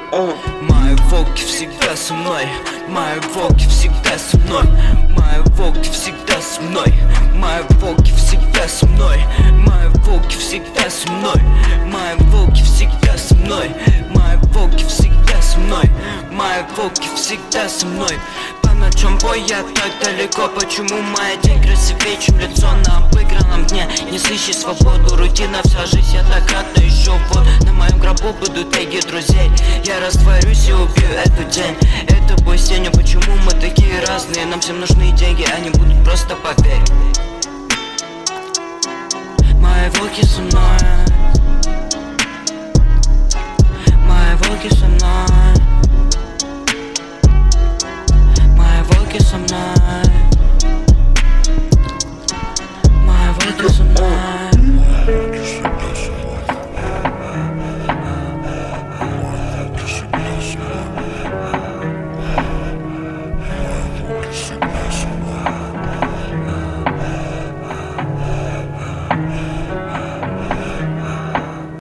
Мои волки всегда со мной, мои волки всегда со мной, мои волки всегда со мной, мои волки всегда со мной, мои волки всегда со мной, мои волки всегда со мной, мои волки всегда со мной, мои волки всегда со мной. По ночам бой, я так далеко. Почему моя день красивее, чем лицо на обыгранном дне? Не сыщи свободу, рутина, вся жизнь, я так рад, но еще вот на моем гробу будут теги друзей. Я растворюсь и убью этот день. Это бой с тенью, почему мы такие разные? Нам всем нужны деньги, они будут просто, поверь. Мои волки со мной, мои волки со мной, мои волки со мной, мои волки со мной.